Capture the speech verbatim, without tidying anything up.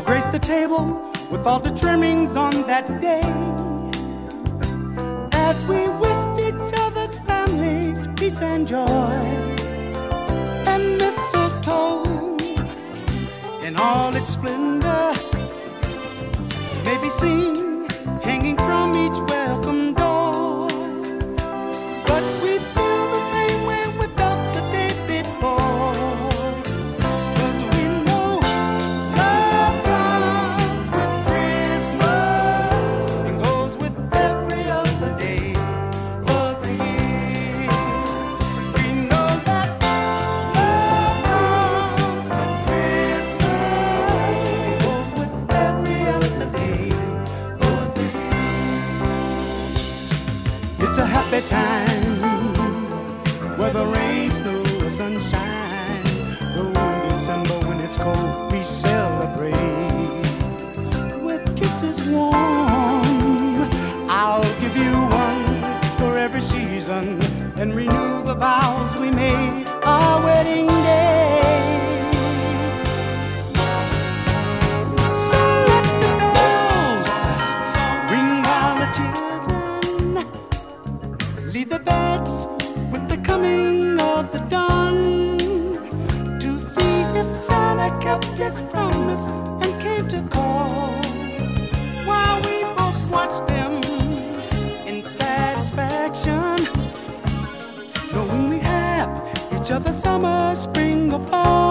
grace the table with all the trimmings on that day. As we wished each other's families peace and joy, and mistletoe in all its splendor may be seen hanging from each welcome door. But we feel the same way we felt the day before, 'cause we know love comes with Christmas and goes with every other day of the year. We know that love comes with Christmas and goes with every other day of the year. It's a happy time, whether rain, snow, or sunshine. Though in December when it's cold, we celebrate with kisses warm. I'll give you one for every season and renew the vows we made our wedding day. So let the bells ring while the children leave the beds with the coming of the dawn, to see if Santa kept his promise and came to call, while we both watched them in satisfaction, knowing we have each other summer, spring, or fall.